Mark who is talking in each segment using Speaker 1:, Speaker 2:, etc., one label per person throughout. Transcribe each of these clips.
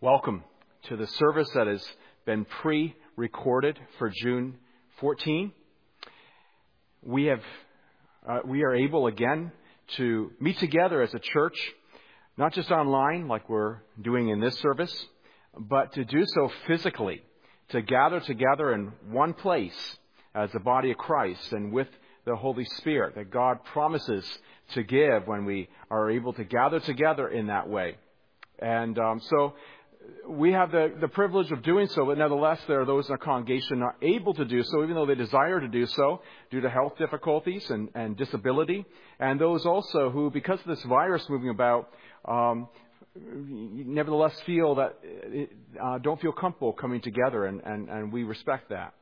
Speaker 1: Welcome to the service that has been pre-recorded for June 14. We are able again to meet together as a church, not just online like we're doing in this service, but to do so physically, to gather together in one place as the body of Christ and with the Holy Spirit that God promises to give when we are able to gather together in that way. And so we have the privilege of doing so, but nevertheless, there are those in our congregation not able to do so, even though they desire to do so, due to health difficulties and disability. And those also who, because of this virus moving about, nevertheless feel that don't feel comfortable coming together, and we respect that.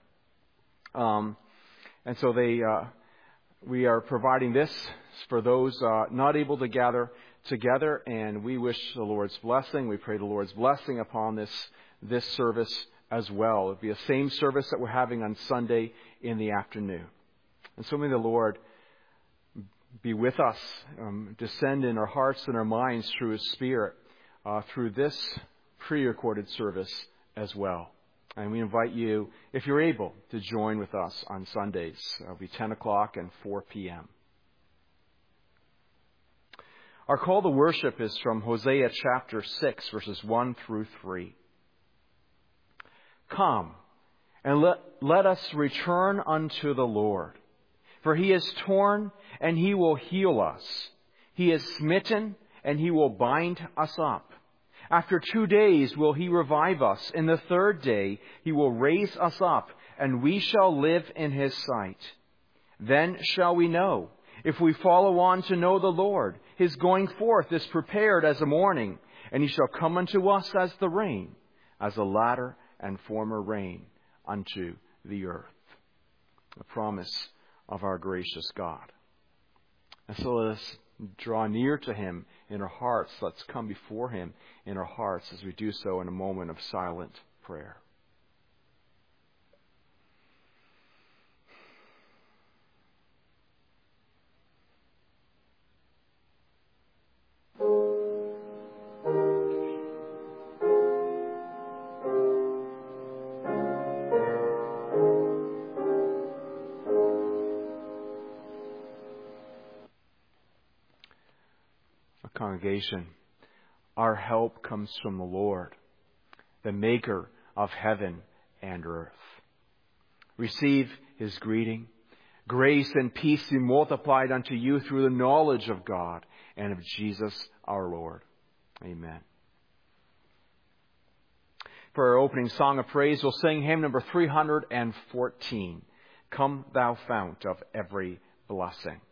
Speaker 1: And so we are providing this for those not able to gather together, and we wish the Lord's blessing. We pray the Lord's blessing upon this service as well. It'll be the same service that we're having on Sunday in the afternoon. And so may the Lord be with us, descend in our hearts and our minds through His Spirit through this pre-recorded service as well. And we invite you, if you're able, to join with us on Sundays. It'll be 10 o'clock and 4 p.m. Our call to worship is from Hosea chapter 6, verses 1 through 3. Come, and let us return unto the Lord. For He is torn, and He will heal us. He is smitten, and He will bind us up. After 2 days will He revive us. In the third day He will raise us up, and we shall live in His sight. Then shall we know, if we follow on to know the Lord. His going forth is prepared as a morning, and He shall come unto us as the rain, as the latter and former rain unto the earth. The promise of our gracious God. And so let us draw near to Him in our hearts. Let's come before Him in our hearts as we do so in a moment of silent prayer. Congregation, our help comes from the Lord, the Maker of heaven and earth. Receive His greeting. Grace and peace be multiplied unto you through the knowledge of God and of Jesus our Lord. Amen. For our opening song of praise, we'll sing hymn number 314, Come Thou Fount of Every Blessing.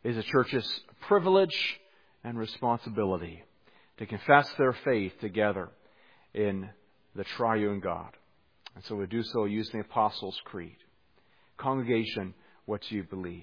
Speaker 1: is a church's privilege and responsibility to confess their faith together in the triune God. And so we do so using the Apostles' Creed. Congregation, what do you believe?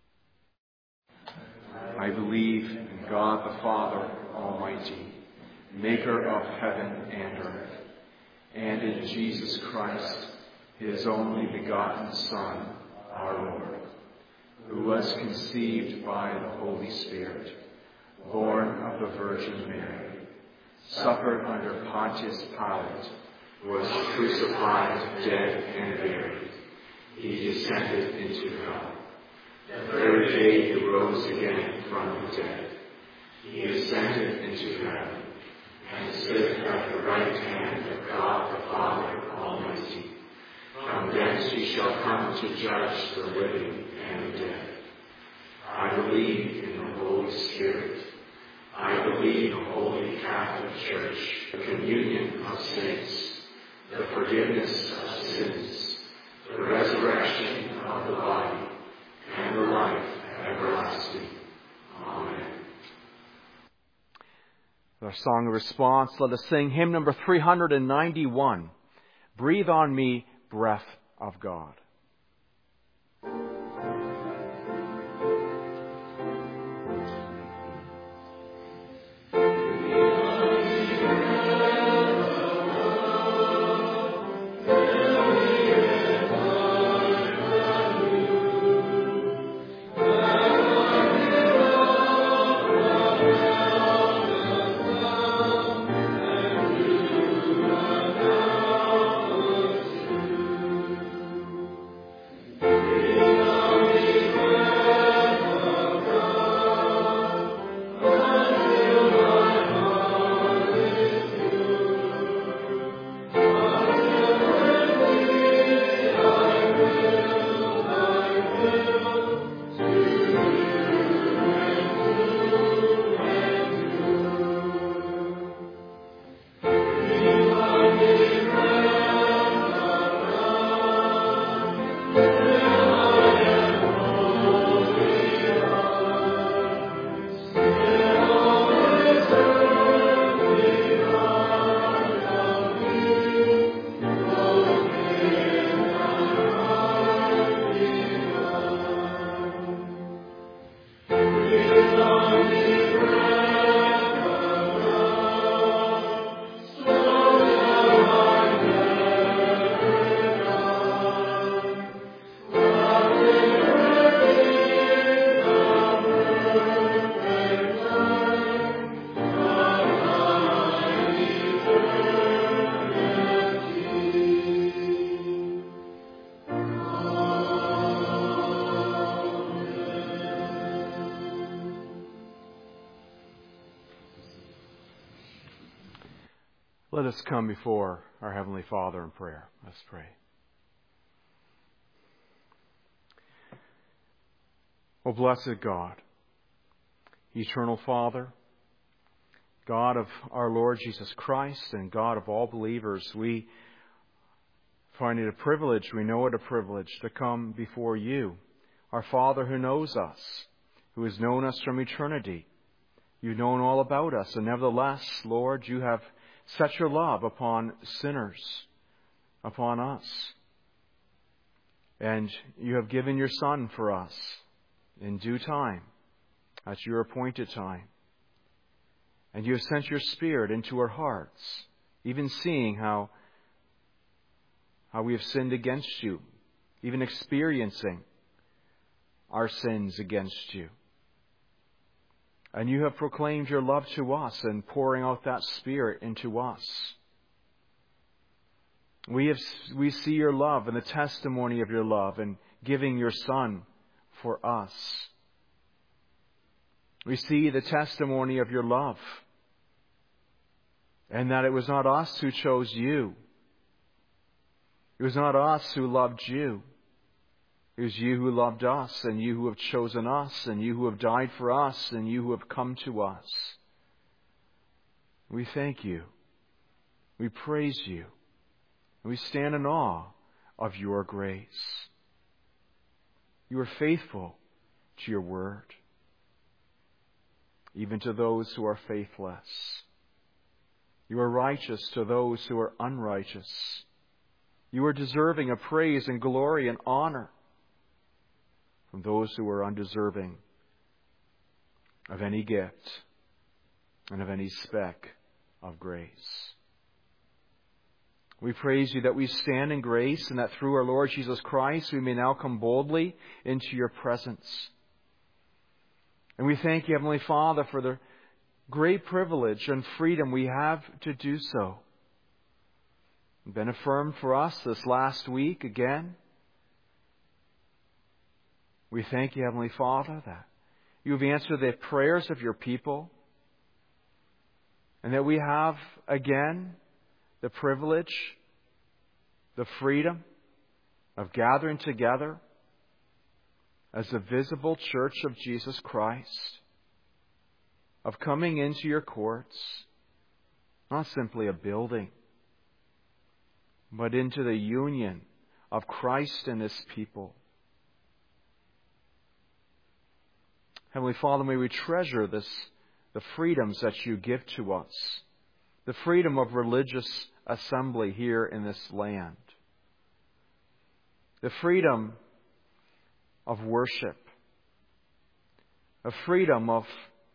Speaker 1: I believe in God the Father Almighty, maker of heaven and earth, and in Jesus Christ, his only begotten Son, our Lord, who was conceived by the Holy Spirit, born of the Virgin Mary, suffered under Pontius Pilate, was crucified, dead, and buried. He descended into hell. The third day he rose again from the dead. He ascended into heaven, and sitteth at the right hand of God the Father Almighty. From thence he shall come to judge the living and the dead. I believe in the Holy Spirit. I believe in the Holy Catholic Church, the communion of saints, the forgiveness of sins, the resurrection of the body, and the life everlasting. Amen. Our song of response, let us sing hymn number 391, Breathe on Me, Breath of God. Let us come before our Heavenly Father in prayer. Let's pray. O blessed God, eternal Father, God of our Lord Jesus Christ and God of all believers, we find it a privilege, we know it a privilege to come before you, our Father who knows us, who has known us from eternity. You've known all about us, and nevertheless, Lord, you have set your love upon sinners, upon us. And you have given your Son for us in due time, at your appointed time. And you have sent your Spirit into our hearts, even seeing how we have sinned against you, even experiencing our sins against you. And you have proclaimed your love to us and pouring out that Spirit into us. We see your love and the testimony of your love in giving your Son for us. We see the testimony of your love, and that it was not us who chose you. It was not us who loved you. It was you who loved us, and you who have chosen us, and you who have died for us, and you who have come to us. We thank you. We praise you. And we stand in awe of your grace. You are faithful to your word. even to those who are faithless. You are righteous to those who are unrighteous. You are deserving of praise and glory and honor from those who are undeserving of any gift and of any speck of grace. We praise you that we stand in grace and that through our Lord Jesus Christ we may now come boldly into your presence. And we thank you, Heavenly Father, for the great privilege and freedom we have to do so. It's been affirmed for us this last week again. We thank you, Heavenly Father, that you've answered the prayers of your people and that we have again the privilege, the freedom of gathering together as a visible church of Jesus Christ, of coming into your courts, not simply a building, but into the union of Christ and His people. Heavenly Father, may we treasure the freedoms that you give to us, the freedom of religious assembly here in this land, the freedom of worship, a freedom of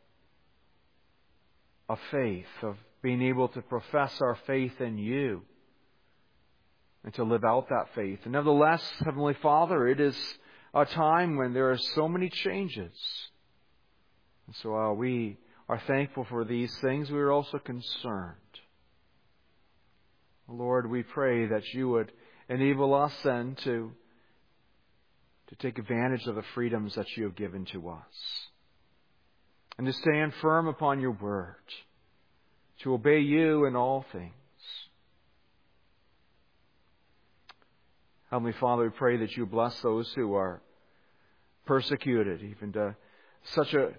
Speaker 1: faith, of being able to profess our faith in you and to live out that faith. And nevertheless, Heavenly Father, it is a time when there are so many changes. And so while we are thankful for these things, we are also concerned. Lord, we pray that you would enable us then to take advantage of the freedoms that you have given to us, and to stand firm upon your word, to obey you in all things. Heavenly Father, we pray that you bless those who are persecuted, even to such a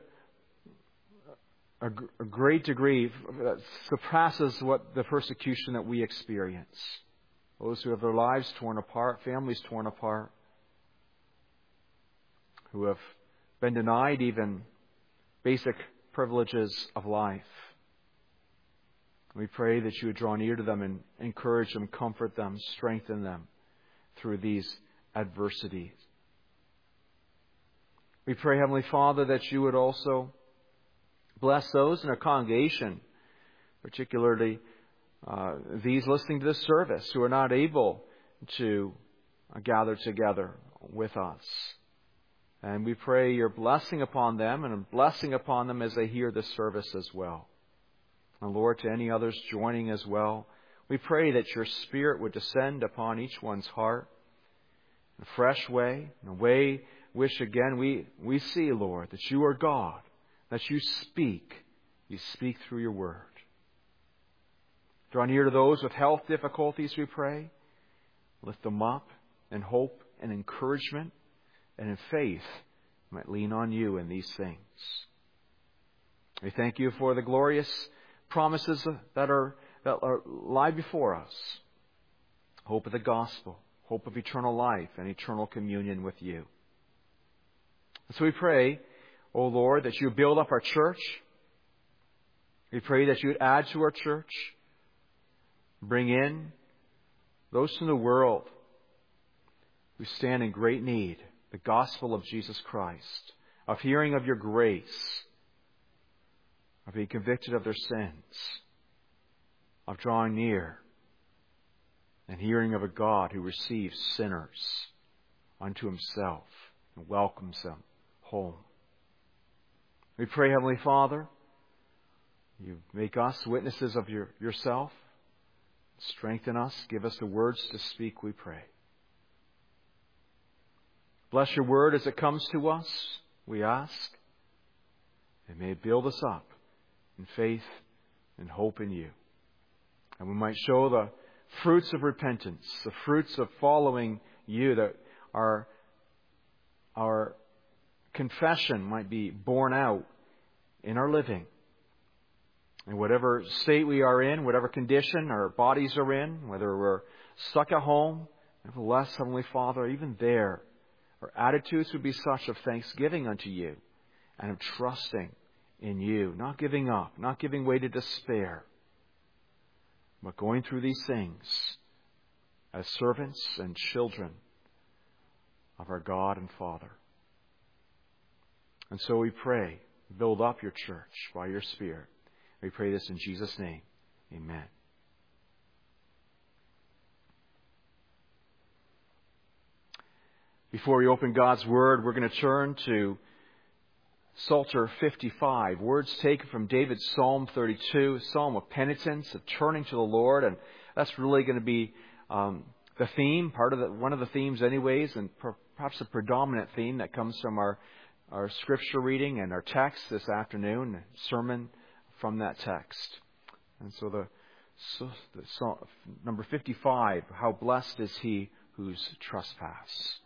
Speaker 1: great degree that surpasses what the persecution that we experience. Those who have their lives torn apart, families torn apart, who have been denied even basic privileges of life. We pray that you would draw near to them and encourage them, comfort them, strengthen them through these adversities. We pray, Heavenly Father, that you would also bless those in our congregation, particularly these listening to this service who are not able to gather together with us. And we pray your blessing upon them and a blessing upon them as they hear this service as well. And Lord, to any others joining as well, we pray that your Spirit would descend upon each one's heart in a fresh way, in a way which again we see, Lord, that you are God, that you speak through your word. Draw near to those with health difficulties, we pray. Lift them up in hope and encouragement, and in faith might lean on you in these things. We thank you for the glorious promises that lie before us. Hope of the gospel, hope of eternal life and eternal communion with you. And so we pray, O Lord, that you build up our church. We pray that you would add to our church, bring in those from the world who stand in great need, the gospel of Jesus Christ, of hearing of your grace, of being convicted of their sins, of drawing near and hearing of a God who receives sinners unto himself and welcomes them home. We pray, Heavenly Father, you make us witnesses of yourself. Strengthen us. Give us the words to speak, we pray. Bless your word as it comes to us, we ask. And may it build us up in faith and hope in you. And we might show the fruits of repentance, the fruits of following you, that our confession might be borne out in our living. In whatever state we are in, whatever condition our bodies are in, whether we're stuck at home, nevertheless, Heavenly Father, even there, our attitudes would be such of thanksgiving unto you and of trusting in you, not giving up, not giving way to despair, but going through these things as servants and children of our God and Father. And so we pray, build up your church by your Spirit. We pray this in Jesus' name. Amen. Before we open God's Word, we're going to turn to Psalter 55, words taken from David's Psalm 32, a psalm of penitence, of turning to the Lord, and that's really going to be the theme, one of the themes anyways, and perhaps a predominant theme that comes from our scripture reading and our text this afternoon, sermon from that text. And so the Psalm, number 55, how blessed is he whose trespass.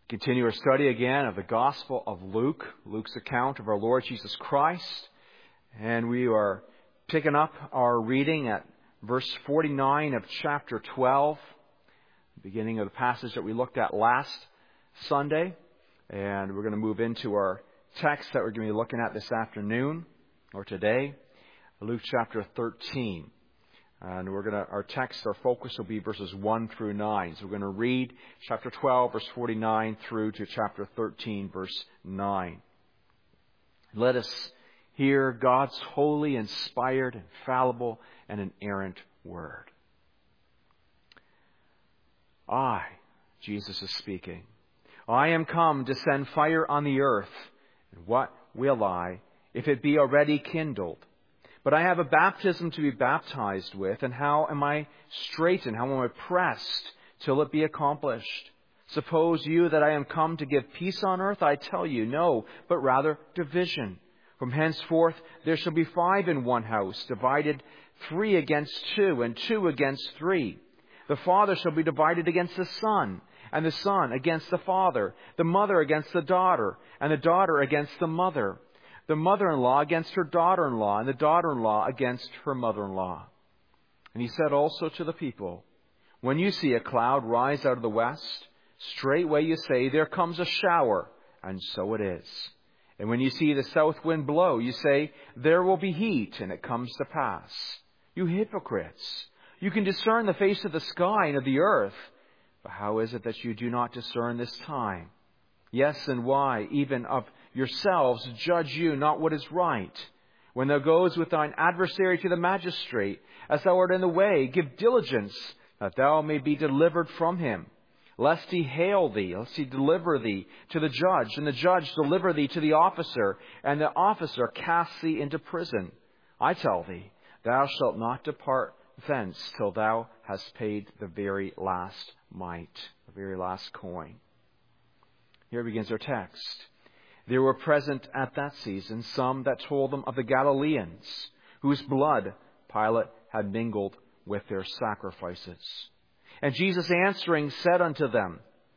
Speaker 1: Continue our study again of the Gospel of Luke, Luke's account of our Lord Jesus Christ. And we are picking up our reading at verse 49 of chapter 12, beginning of the passage that we looked at last Sunday. And we're going to move into our text that we're going to be looking at this afternoon, or today, Luke chapter 13. And our text, our focus will be verses 1 through 9. So we're going to read chapter 12, verse 49 through to chapter 13, verse 9. Let us hear God's holy, inspired, infallible, and inerrant word. I, Jesus is speaking, I am come to send fire on the earth. And what will I, if it be already kindled? But I have a baptism to be baptized with, and how am I straitened, how am I pressed till it be accomplished? Suppose you that I am come to give peace on earth? I tell you, no, but rather division. From henceforth there shall be 5 in one house, divided 3 against 2, and 2 against 3. The father shall be divided against the son, and the son against the father, the mother against the daughter, and the daughter against the mother, the mother-in-law against her daughter-in-law, and the daughter-in-law against her mother-in-law. And he said also to the people, when you see a cloud rise out of the west, straightway you say, there comes a shower, and so it is. And when you see the south wind blow, you say, there will be heat, and it comes to pass. You hypocrites, you can discern the face of the sky and of the earth, but how is it that you do not discern this time? Yes, and why, even of yourselves, judge you not what is right? When thou goest with thine adversary to the magistrate, as thou art in the way, give diligence that thou may be delivered from him. Lest he hail thee, lest he deliver thee to the judge, and the judge deliver thee to the officer, and the officer cast thee into prison. I tell thee, thou shalt not depart thence till thou hast paid the very last mite, the very last coin. Here begins our text. There were present at that season some that told them of the Galileans, whose blood Pilate had mingled with their sacrifices. And Jesus answering said unto them,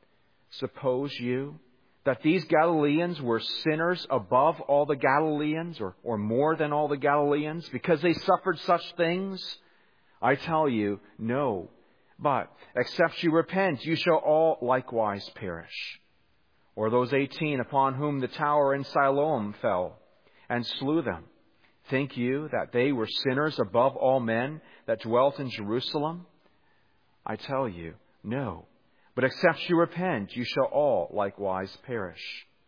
Speaker 1: suppose you that these Galileans were sinners above all the Galileans, or more than all the Galileans, because they suffered such things? I tell you, no. But except you repent, you shall all likewise perish. Or those 18 upon whom the tower in Siloam fell and slew them. Think you that they were sinners above all men that dwelt in Jerusalem? I tell you, no. But except you repent, you shall all likewise perish.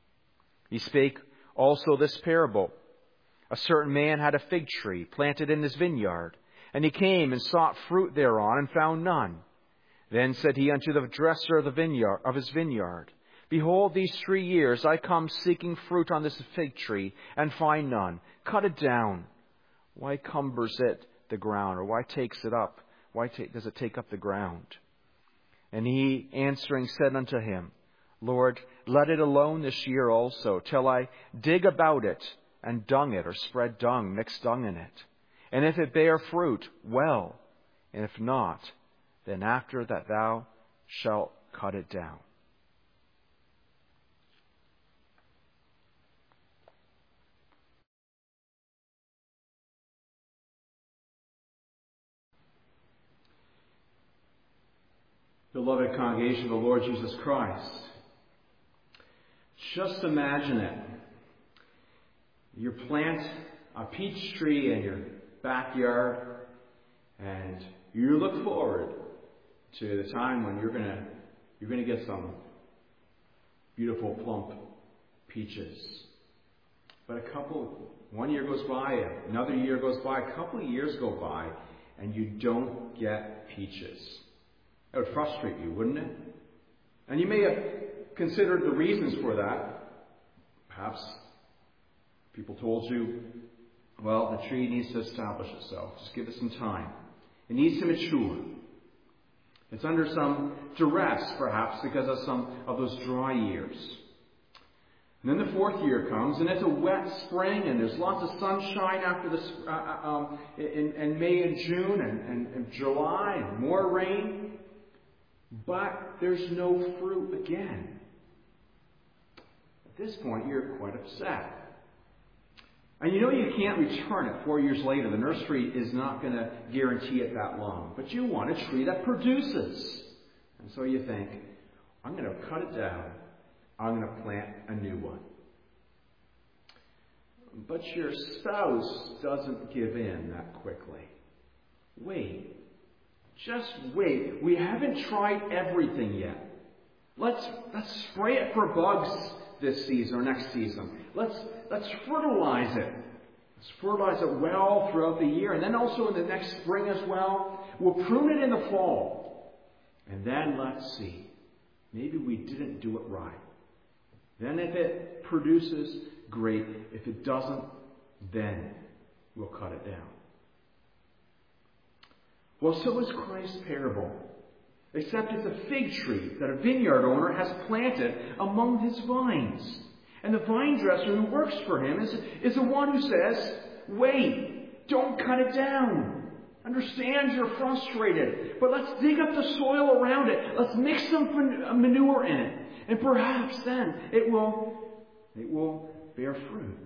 Speaker 1: He spake also this parable. A certain man had a fig tree planted in his vineyard, and he came and sought fruit thereon, and found none. Then said he unto the dresser of his vineyard, behold, these 3 years I come seeking fruit on this fig tree, and find none. Cut it down. Why cumbers it the ground, or why takes it up? Why does it take up the ground? And he answering said unto him, Lord, let it alone this year also, till I dig about it, and dung it, or spread dung, mix dung in it. And if it bear fruit, well, and if not, then after that thou shalt cut it down. Beloved congregation of the Lord Jesus Christ, just imagine it. You plant a peach tree in your backyard, and you look forward to the time when you're going to get some beautiful plump peaches. But 1 year goes by, another year goes by, a couple of years go by, and you don't get peaches. That would frustrate you, wouldn't it? And you may have considered the reasons for that. Perhaps people told you, well, the tree needs to establish itself. Just give it some time. It needs to mature. It's under some duress, perhaps, because of some of those dry years. And then the 4th year comes, and it's a wet spring, and there's lots of sunshine after this in May and June and July, and more rain. But there's no fruit again. At this point, you're quite upset. And you know you can't return it 4 years later. The nursery is not going to guarantee it that long. But you want a tree that produces. And so you think, I'm going to cut it down. I'm going to plant a new one. But your spouse doesn't give in that quickly. Wait. Just wait. We haven't tried everything yet. Let's spray it for bugs this season or next season. Let's fertilize it. Let's fertilize it well throughout the year. And then also in the next spring as well. We'll prune it in the fall. And then let's see. Maybe we didn't do it right. Then if it produces, great. If it doesn't, then we'll cut it down. Well, so is Christ's parable. Except it's a fig tree that a vineyard owner has planted among his vines. And the vine dresser who works for him is the one who says, wait, don't cut it down. Understand you're frustrated, but let's dig up the soil around it. Let's mix some manure in it. And perhaps then it will bear fruit.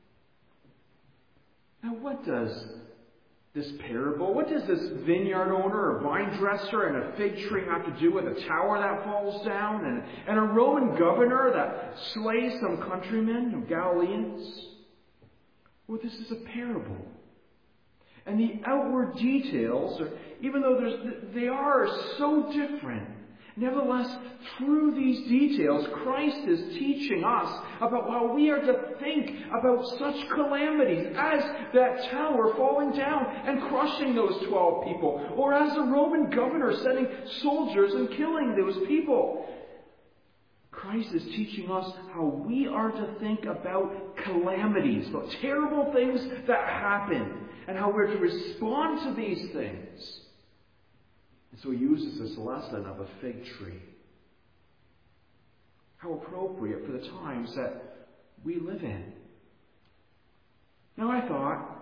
Speaker 1: Now what does this parable, what does this vineyard owner or vine dresser and a fig tree have to do with a tower that falls down and a Roman governor that slays some countrymen of Galileans? Well, this is a parable. And the outward details, even though they are so different, nevertheless, through these details, Christ is teaching us about how we are to think about such calamities as that tower falling down and crushing those 12 people, or as the Roman governor sending soldiers and killing those people. Christ is teaching us how we are to think about calamities, about terrible things that happen, and how we're to respond to these things. And so he uses this lesson of a fig tree. How appropriate for the times that we live in. Now I thought,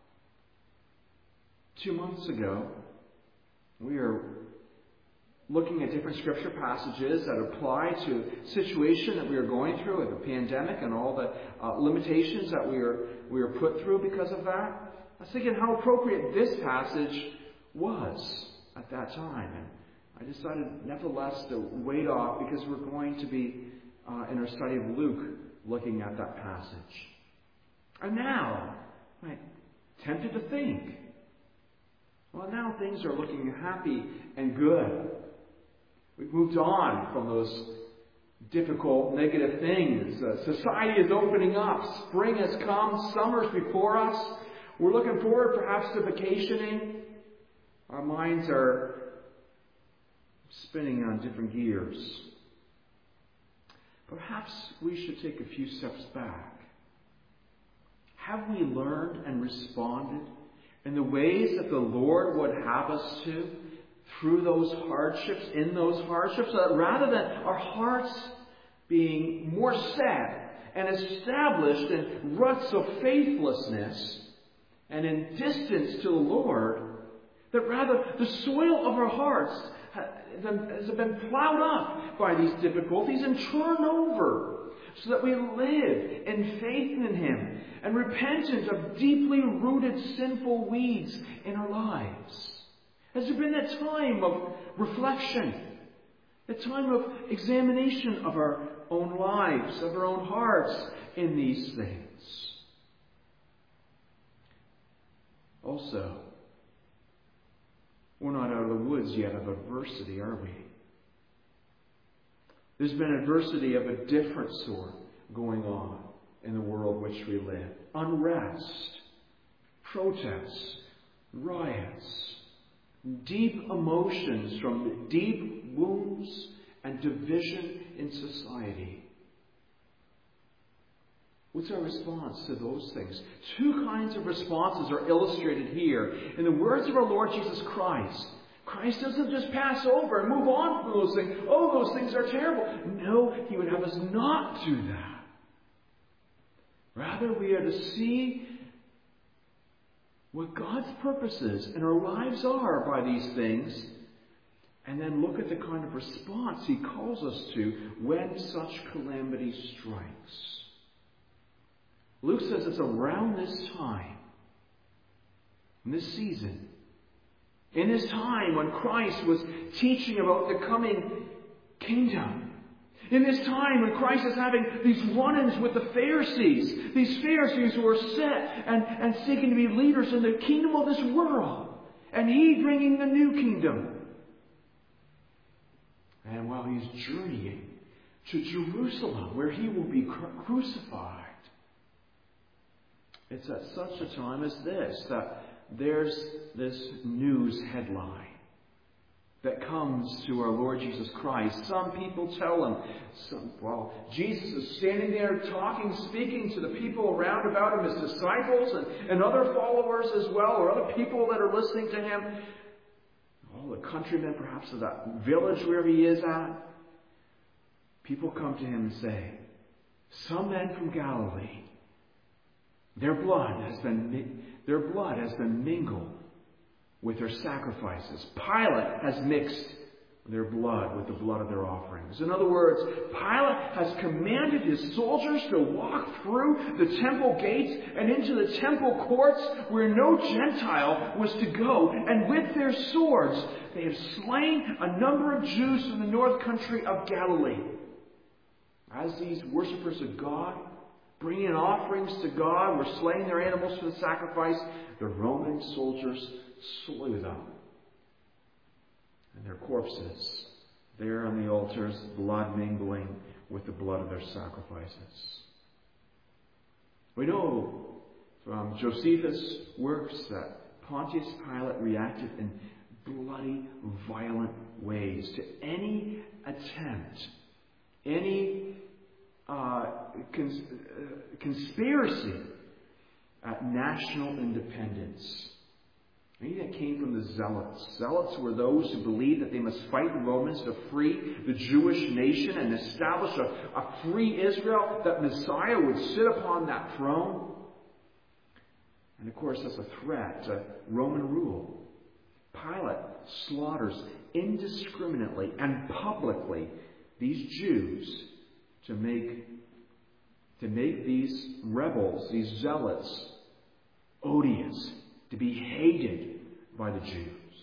Speaker 1: 2 months ago, we are looking at different scripture passages that apply to the situation that we are going through with the pandemic and all the limitations that we are put through because of that. I was thinking how appropriate this passage was at that time. And I decided nevertheless to wait off because we're going to be in our study of Luke looking at that passage. And now, I'm tempted to think, well, now things are looking happy and good. We've moved on from those difficult, negative things. Society is opening up. Spring has come. Summer's before us. We're looking forward perhaps to vacationing. Our minds are spinning on different gears. Perhaps we should take a few steps back. Have we learned and responded in the ways that the Lord would have us to through those hardships, in those hardships, so that rather than our hearts being more set and established in ruts of faithlessness and in distance to the Lord, that rather the soil of our hearts has been plowed up by these difficulties and turned over so that we live in faith in Him and repentance of deeply rooted sinful weeds in our lives. Has there been that time of reflection, a time of examination of our own lives, of our own hearts in these things? Also, we're not out of the woods yet of adversity, are we? There's been adversity of a different sort going on in the world in which we live. Unrest, protests, riots, deep emotions from deep wounds and division in society. What's our response to those things? Two kinds of responses are illustrated here in the words of our Lord Jesus Christ. Christ doesn't just pass over and move on from those things. Oh, those things are terrible. No, He would have us not do that. Rather, we are to see what God's purposes in our lives are by these things, And then look at the kind of response he calls us to when such calamity strikes. Luke says it's around this time, in this season, in this time when Christ was teaching about the coming kingdom. In this time when Christ is having these run-ins with the Pharisees, these Pharisees who are set and seeking to be leaders in the kingdom of this world, and he bringing the new kingdom. And while he's journeying to Jerusalem, where he will be crucified, it's at such a time as this that there's this news headline that comes to our Lord Jesus Christ. Some people tell him, Jesus is standing there talking, speaking to the people around about him, his disciples and other followers as well, or other people that are listening to him. All the countrymen perhaps of that village where he is at. People come to him and say, some men from Galilee, their blood has been mingled with their sacrifices. Pilate has mixed their blood with the blood of their offerings. In other words, Pilate has commanded his soldiers to walk through the temple gates and into the temple courts where no Gentile was to go. And with their swords, they have slain a number of Jews from the north country of Galilee. As these worshippers of God, bringing in offerings to God, were slaying their animals for the sacrifice, the Roman soldiers slew them. And their corpses, there on the altars, blood mingling with the blood of their sacrifices. We know from Josephus' works that Pontius Pilate reacted in bloody, violent ways to any attempt, any conspiracy at national independence. Maybe that came from the Zealots. Zealots were those who believed that they must fight the Romans to free the Jewish nation and establish a free Israel, that Messiah would sit upon that throne. And of course, that's a threat to Roman rule. Pilate slaughters indiscriminately and publicly these Jews to make these rebels, these zealots, odious, to be hated by the Jews.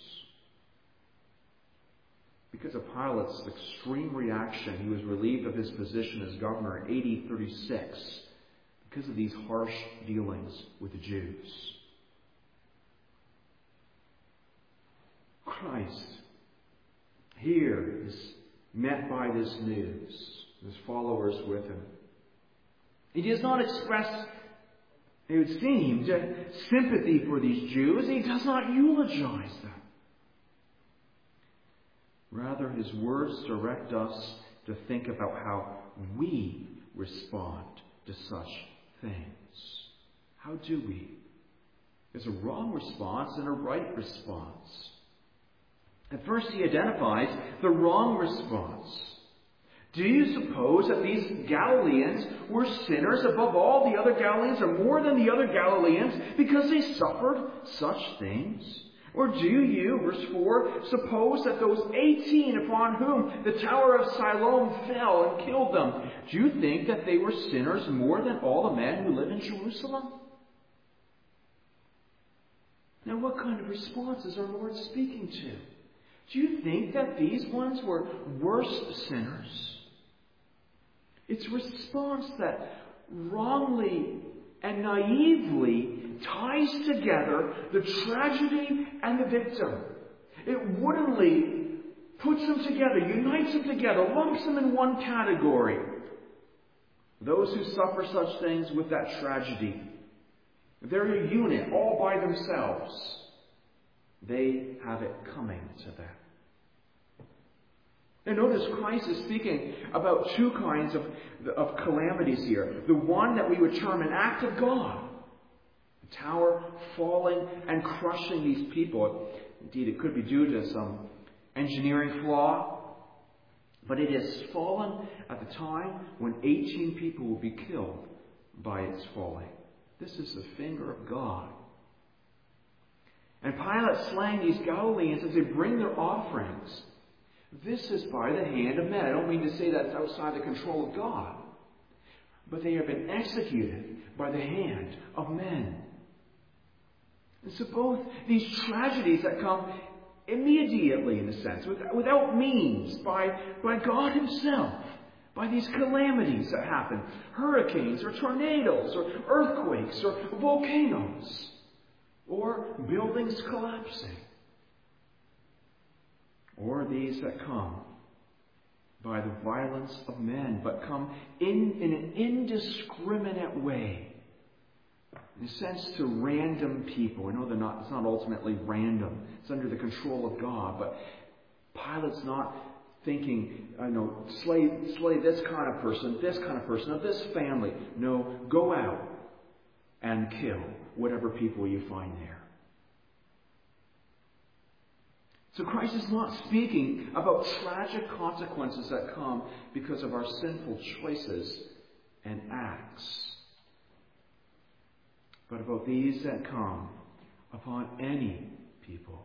Speaker 1: Because of Pilate's extreme reaction, he was relieved of his position as governor in AD 36 because of these harsh dealings with the Jews. Christ here is met by this news, his followers with him. He does not express, it would seem, sympathy for these Jews. He does not eulogize them. Rather, his words direct us to think about how we respond to such things. How do we? There's a wrong response and a right response. At first, he identifies the wrong response. Do you suppose that these Galileans were sinners above all the other Galileans, or more than the other Galileans, because they suffered such things? Or do you, verse 4, suppose that those 18 upon whom the Tower of Siloam fell and killed them, do you think that they were sinners more than all the men who live in Jerusalem? Now, what kind of response is our Lord speaking to? Do you think that these ones were worse sinners? It's a response that wrongly and naively ties together the tragedy and the victim. It woodenly puts them together, unites them together, lumps them in one category. Those who suffer such things with that tragedy, they're a unit all by themselves. They have it coming to them. And notice Christ is speaking about two kinds of calamities here. The one that we would term an act of God. The tower falling and crushing these people. Indeed, it could be due to some engineering flaw. But it has fallen at the time when 18 people will be killed by its falling. This is the finger of God. And Pilate slaying these Galileans as they bring their offerings. This is by the hand of men. I don't mean to say that's outside the control of God. But they have been executed by the hand of men. And so both these tragedies that come immediately, in a sense, without means, by God Himself, by these calamities that happen, hurricanes or tornadoes or earthquakes or volcanoes or buildings collapsing, or these that come by the violence of men, but come in an indiscriminate way. In a sense, to random people. I know it's not ultimately random. It's under the control of God. But Pilate's not thinking, slay this kind of person, of this family. No, go out and kill whatever people you find there. So Christ is not speaking about tragic consequences that come because of our sinful choices and acts, but about these that come upon any people.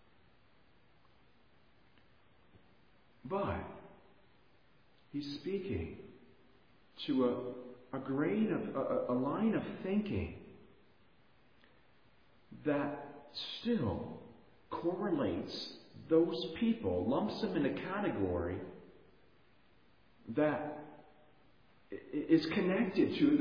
Speaker 1: But He's speaking to a line of thinking that still correlates those people, lumps them in a category that is connected to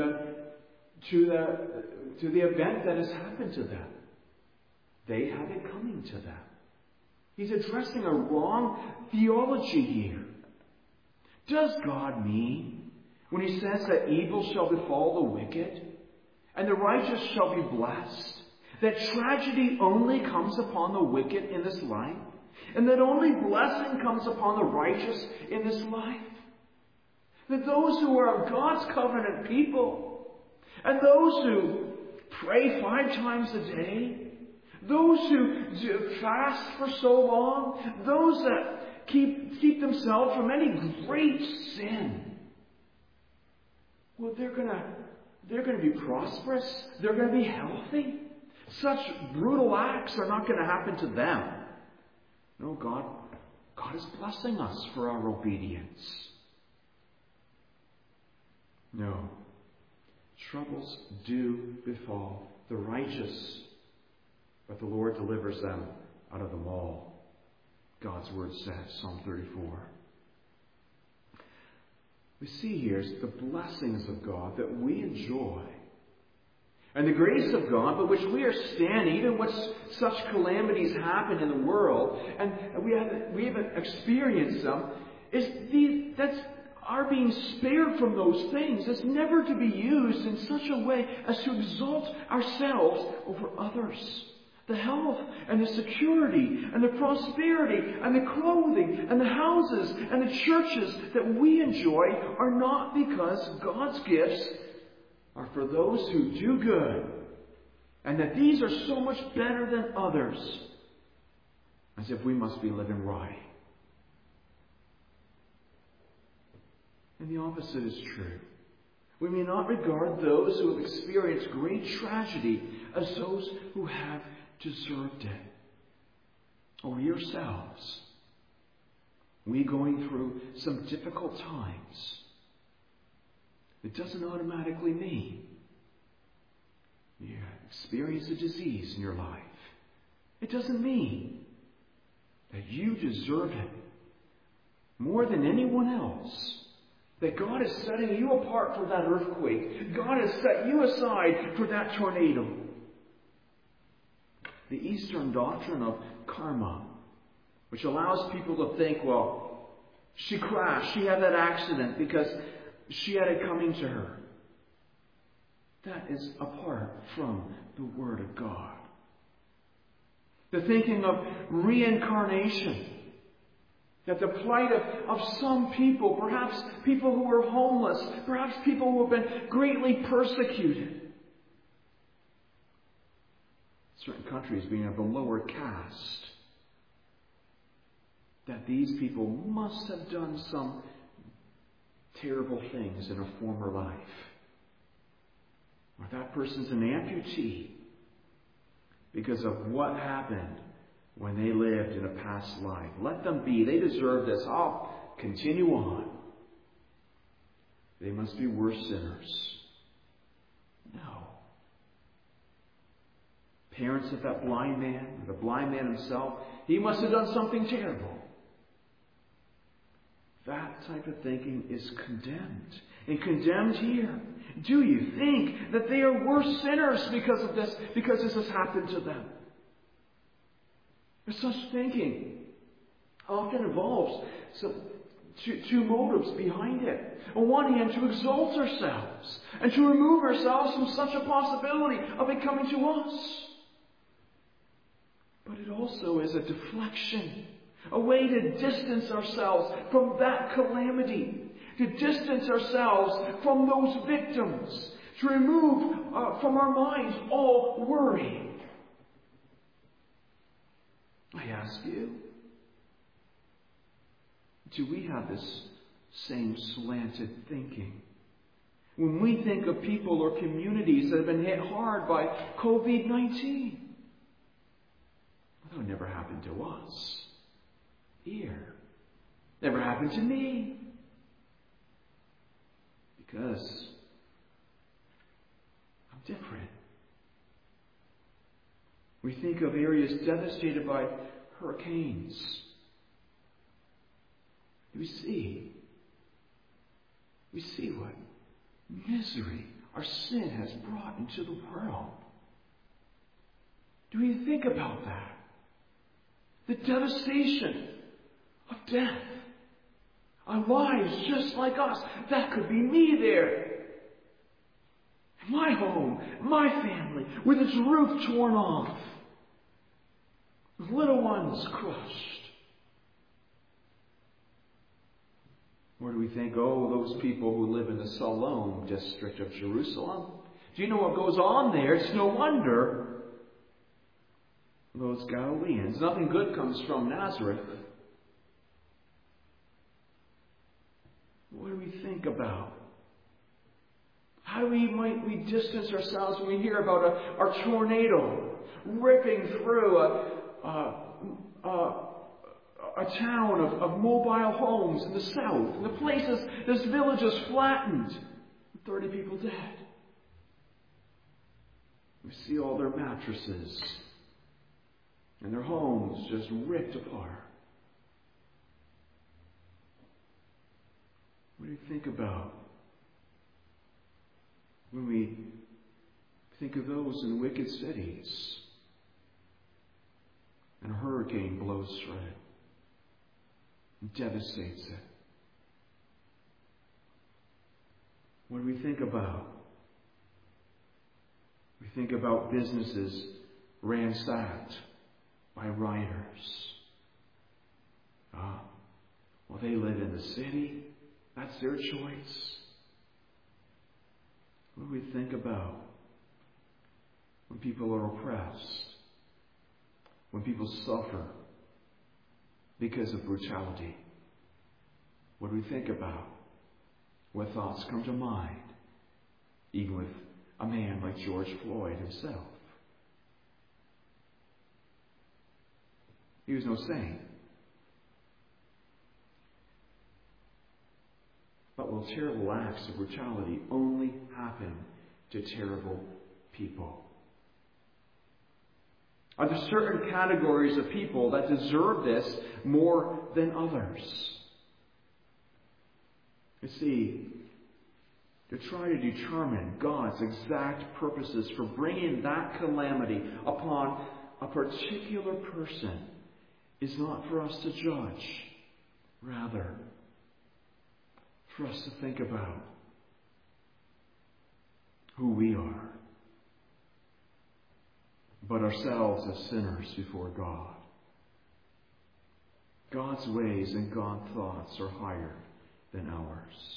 Speaker 1: the event that has happened to them. They have it coming to them. He's addressing a wrong theology here. Does God mean, when He says that evil shall befall the wicked and the righteous shall be blessed, that tragedy only comes upon the wicked in this life, and that only blessing comes upon the righteous in this life? That those who are God's covenant people, and those who pray 5 times a day, those who fast for so long, those that keep themselves from any great sin, well, they're going to be prosperous. They're going to be healthy. Such brutal acts are not going to happen to them. No, God is blessing us for our obedience. No. Troubles do befall the righteous, but the Lord delivers them out of them all. God's Word says, Psalm 34. We see here the blessings of God that we enjoy, and the grace of God by which we are standing, even when such calamities happen in the world, and we haven't experienced them, that's our being spared from those things is never to be used in such a way as to exalt ourselves over others. The health and the security and the prosperity and the clothing and the houses and the churches that we enjoy are not because God's gifts are for those who do good, and that these are so much better than others, as if we must be living right. And the opposite is true. We may not regard those who have experienced great tragedy as those who have deserved it. Or yourselves, we going through some difficult times, it doesn't automatically mean you experience a disease in your life. It doesn't mean that you deserve it more than anyone else. That God is setting you apart for that earthquake. God has set you aside for that tornado. The Eastern doctrine of karma, which allows people to think, well, she crashed, she had that accident because she had it coming to her. That is apart from the Word of God. The thinking of reincarnation, that the plight of some people, perhaps people who are homeless, perhaps people who have been greatly persecuted, certain countries being of the lower caste, that these people must have done some terrible things in a former life. Or that person's an amputee because of what happened when they lived in a past life. Let them be. They deserve this. I'll continue on. They must be worse sinners. No. Parents of that blind man, the blind man himself, he must have done something terrible. That type of thinking is condemned. And condemned here. Do you think that they are worse sinners because of this? Because this has happened to them? Such thinking often involves two motives behind it. On one hand, to exalt ourselves and to remove ourselves from such a possibility of it coming to us. But it also is a deflection, a way to distance ourselves from that calamity, to distance ourselves from those victims, to remove from our minds all worry. I ask you, do we have this same slanted thinking? When we think of people or communities that have been hit hard by COVID-19, that would never happen to us here. Never happened to me. Because I'm different. We think of areas devastated by hurricanes. We see what misery our sin has brought into the world. Do we think about that? The devastation of death. Our lives just like us. That could be me there. My home, my family, with its roof torn off. Little ones crushed. Or do we think, those people who live in the Siloam district of Jerusalem? Do you know what goes on there? It's no wonder. Those Galileans. Nothing good comes from Nazareth. What do we think about? How might we distance ourselves when we hear about a tornado ripping through a town of mobile homes in the south, and the places, this village is flattened, 30 people dead. We see all their mattresses and their homes just ripped apart. What do you think about when we think of those in wicked cities and a hurricane blows through it and devastates it? What do we think about? We think about businesses ransacked by rioters. Well, they live in the city. That's their choice. What do we think about when people are oppressed? When people suffer because of brutality? What do we think about? What thoughts come to mind? Even with a man like George Floyd himself. He was no saint. But will terrible acts of brutality only happen to terrible people? Are there certain categories of people that deserve this more than others? You see, to try to determine God's exact purposes for bringing that calamity upon a particular person is not for us to judge. Rather, for us to think about who we are, but ourselves as sinners before God. God's ways and God's thoughts are higher than ours.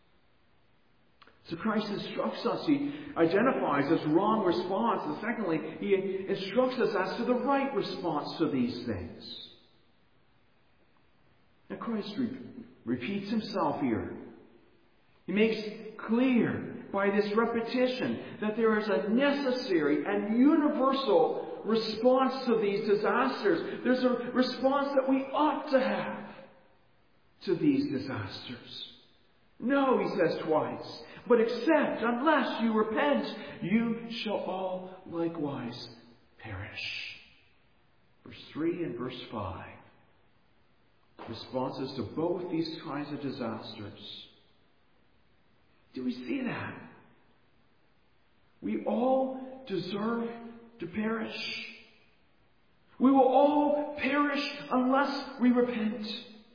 Speaker 1: So Christ instructs us. He identifies this wrong response. And secondly, He instructs us as to the right response to these things. Now Christ repeats Himself here. He makes clear by this repetition that there is a necessary and universal response to these disasters. There's a response that we ought to have to these disasters. No, he says twice, but except unless you repent, you shall all likewise perish. Verse 3 and verse 5. Responses to both these kinds of disasters. Do we see that? We all deserve to perish. We will all perish unless we repent.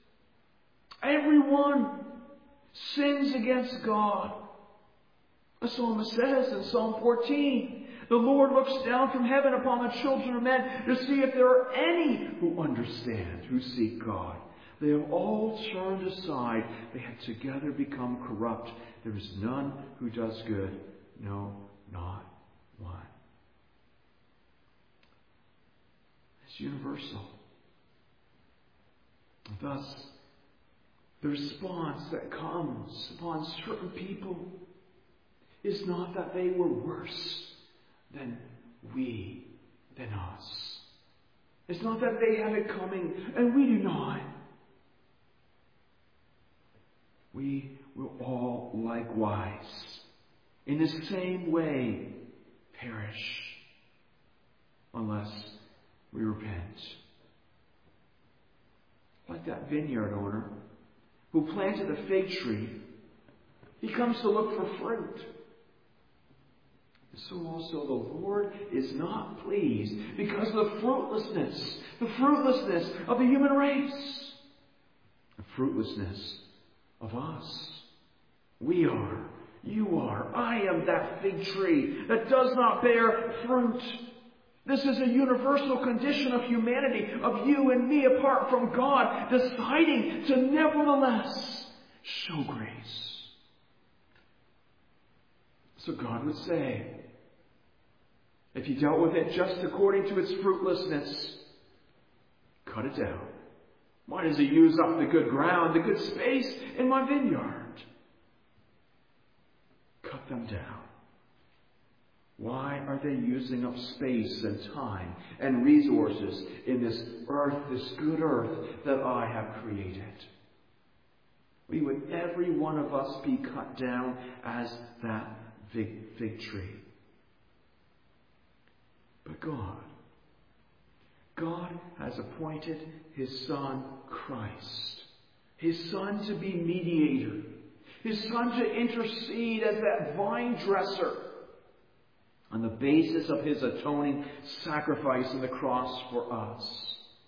Speaker 1: Everyone sins against God. The psalmist says in Psalm 14, the Lord looks down from heaven upon the children of men to see if there are any who understand, who seek God. They have all turned aside. They have together become corrupt. There is none who does good. No, not one. It's universal. Thus, the response that comes upon certain people is not that they were worse than us. It's not that they have it coming and we do not. We will all likewise, in the same way, perish unless we repent. Like that vineyard owner who planted a fig tree, he comes to look for fruit. So also the Lord is not pleased because of the fruitlessness of the human race, the fruitlessness of us. We are, you are, I am that fig tree that does not bear fruit. This is a universal condition of humanity, of you and me apart from God, deciding to nevertheless show grace. So God would say, if you dealt with it just according to its fruitlessness, cut it down. Why does it use up the good ground, the good space in my vineyard? Cut them down. Why are they using up space and time and resources in this earth, this good earth that I have created? We would, every one of us, be cut down as that fig tree. But God has appointed His Son, Christ, His Son to be mediator, His Son to intercede as that vine dresser on the basis of His atoning sacrifice on the cross for us.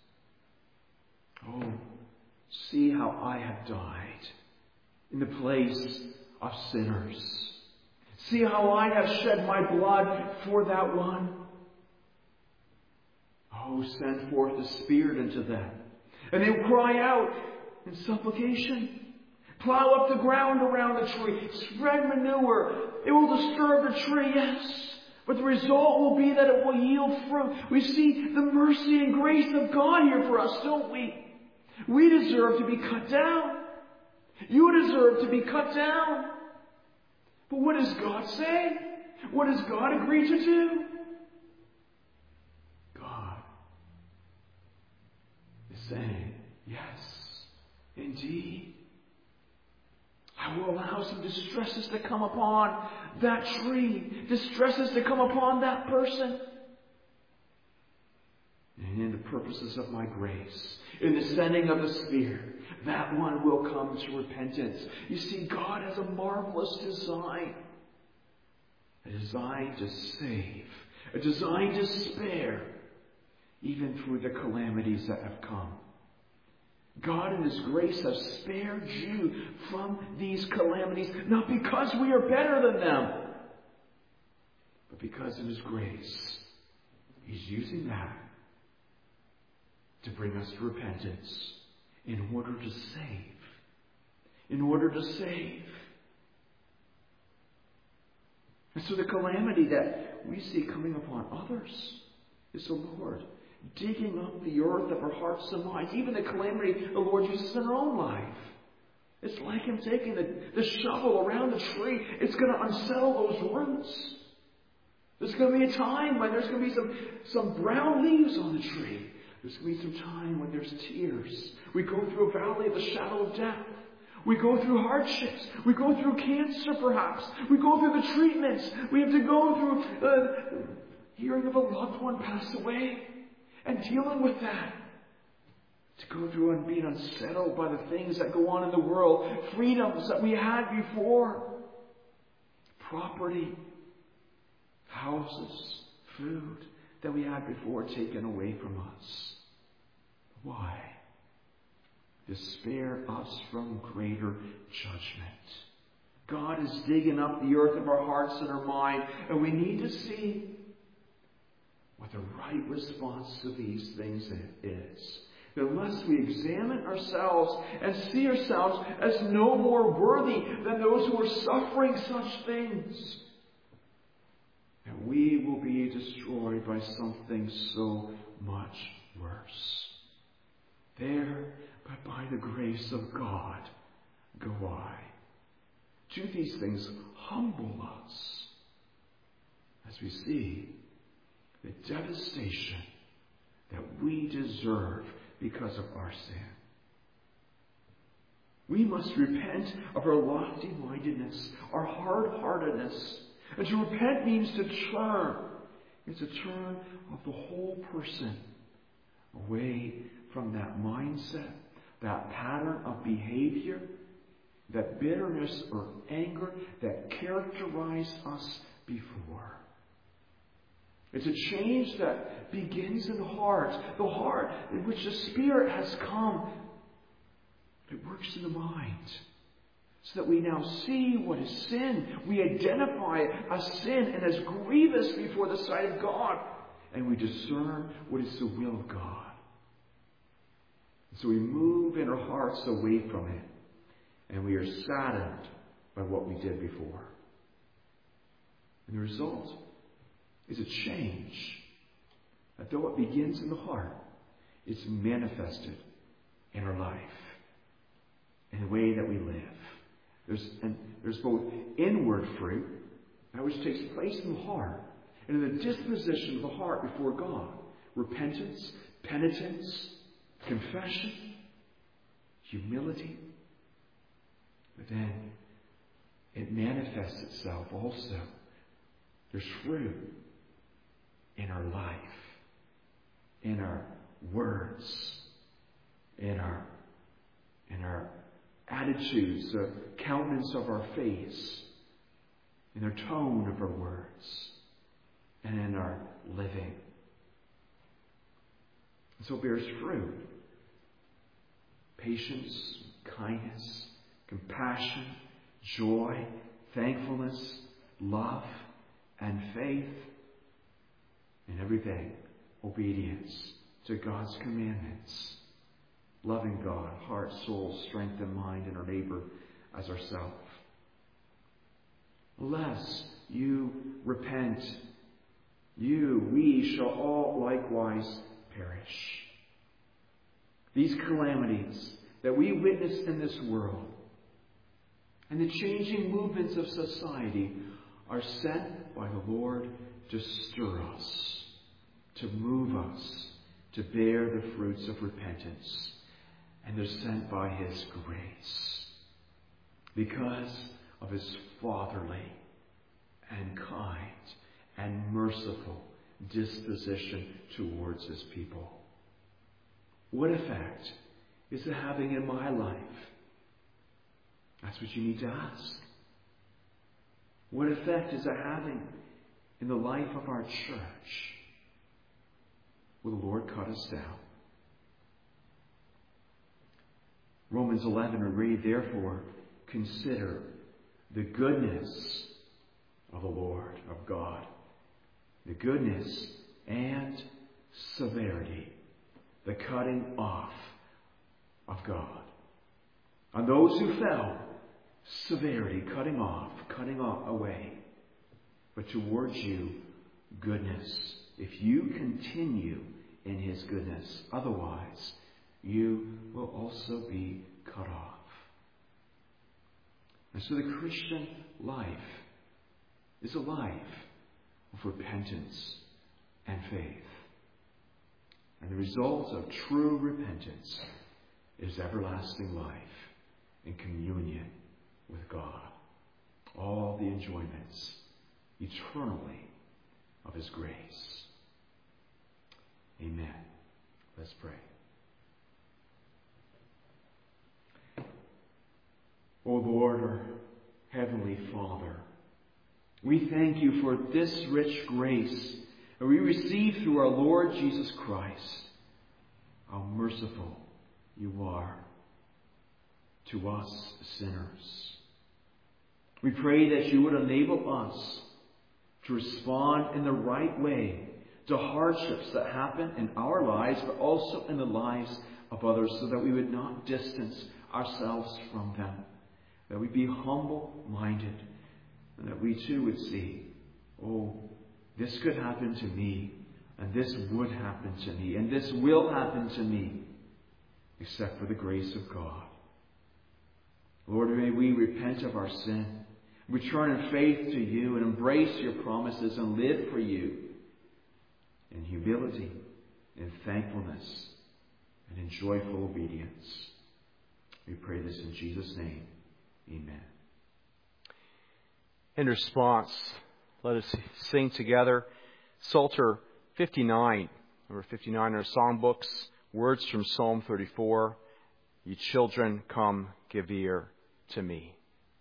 Speaker 1: Oh, see how I have died in the place of sinners. See how I have shed my blood for that one. Oh, send forth the Spirit into them. And they will cry out in supplication. Plow up the ground around the tree. Spread manure. It will disturb the tree, yes. But the result will be that it will yield fruit. We see the mercy and grace of God here for us, don't we? We deserve to be cut down. You deserve to be cut down. But what does God say? What does God agree to do? God is saying, yes, indeed. I will allow some distresses to come upon that tree, distresses to come upon that person. And in the purposes of my grace, in the sending of the Spirit, that one will come to repentance. You see, God has a marvelous design. A design to save. A design to spare. Even through the calamities that have come. God in His grace has spared you from these calamities, not because we are better than them, but because in His grace, He's using that to bring us to repentance in order to save. In order to save. And so the calamity that we see coming upon others is the Lord digging up the earth of our hearts and minds. Even the calamity the Lord uses in our own life. It's like Him taking the shovel around the tree. It's going to unsettle those roots.
Speaker 2: There's going to be a time when there's going to be some brown leaves on the tree. There's going to be some time when there's tears. We go through a valley of the shadow of death. We go through hardships. We go through cancer, perhaps. We go through the treatments. We have to go through hearing of a loved one pass away and dealing with that. To go through and being unsettled by the things that go on in the world. Freedoms that we had before. Property. Houses. Food that we had before taken away from us. Why? To spare us from greater judgment. God is digging up the earth of our hearts and our mind, and we need to see what the right response to these things is. Unless we examine ourselves and see ourselves as no more worthy than those who are suffering such things, then we will be destroyed by something so much worse. There, but by the grace of God, go I. Do these things humble us as we see the devastation that we deserve because of our sin. We must repent of our lofty-mindedness, our hard-heartedness. And to repent means to turn. It's a turn of the whole person away from that mindset, that pattern of behavior, that bitterness or anger that characterized us before. It's a change that begins in the heart in which the Spirit has come. It works in the mind. So that we now see what is sin. We identify it as sin and as grievous before the sight of God. And we discern what is the will of God. So we move in our hearts away from it. And we are saddened by what we did before. And the result is a change. That though it begins in the heart, it's manifested in our life. In the way that we live. There's both inward fruit, that which takes place in the heart, and in the disposition of the heart before God. Repentance, penitence, confession, humility. But then it manifests itself also. There's fruit in our life, in our words, in our attitudes, the countenance of our face, in the tone of our words, and in our living. And so it bears fruit. Patience, kindness, compassion, joy, thankfulness, love, and faith. And everything, obedience to God's commandments. Loving God, heart, soul, strength, and mind, and our neighbor as ourselves. Unless you repent, we shall all likewise perish. These calamities that we witness in this world and the changing movements of society are sent by the Lord to stir us, to move us, to bear the fruits of repentance. And they're sent by His grace because of His fatherly and kind and merciful disposition towards His people. What effect is it having in my life? That's what you need to ask. What effect is it having in the life of our church? Will the Lord cut us down? Romans 11, we read, therefore, consider the goodness of the Lord, of God. The goodness and severity, the cutting off of God. On those who fell, severity, cutting off away. But towards you, goodness, if you continue in His goodness. Otherwise, you will also be cut off. And so the Christian life is a life of repentance and faith. And the result of true repentance is everlasting life in communion with God. All the enjoyments eternally of His grace. Amen. Let's pray. O Lord, our Heavenly Father, we thank you for this rich grace that we receive through our Lord Jesus Christ. How merciful you are to us sinners. We pray that you would enable us to respond in the right way to hardships that happen in our lives, but also in the lives of others, so that we would not distance ourselves from them, that we be humble-minded, and that we too would see, oh, this could happen to me, and this would happen to me, and this will happen to me, except for the grace of God. Lord, may we repent of our sin, return in faith to you, and embrace your promises and live for you in humility, in thankfulness, and in joyful obedience. We pray this in Jesus' name. Amen.
Speaker 1: In response, let us sing together Psalter 59, number 59 in our songbooks, words from Psalm 34, "Ye children, come, give ear to me."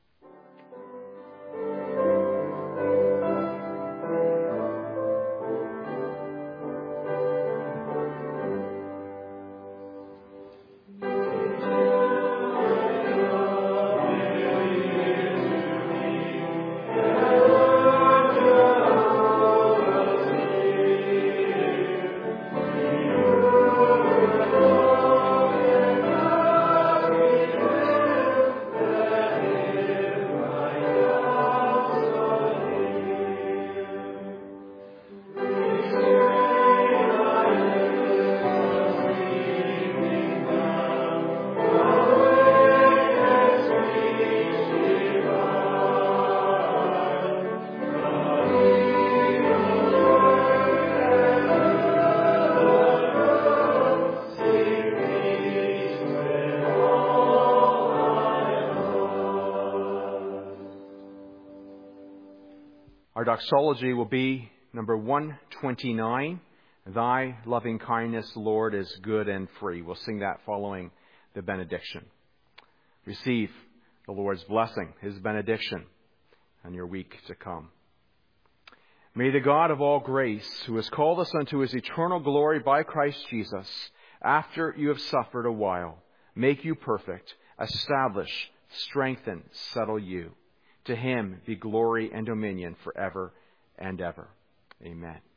Speaker 1: Our doxology will be number 129, "Thy loving kindness, Lord, is good and free." We'll sing that following the benediction. Receive the Lord's blessing, His benediction, on your week to come. May the God of all grace, who has called us unto His eternal glory by Christ Jesus, after you have suffered a while, make you perfect, establish, strengthen, settle you. To Him be glory and dominion forever and ever. Amen.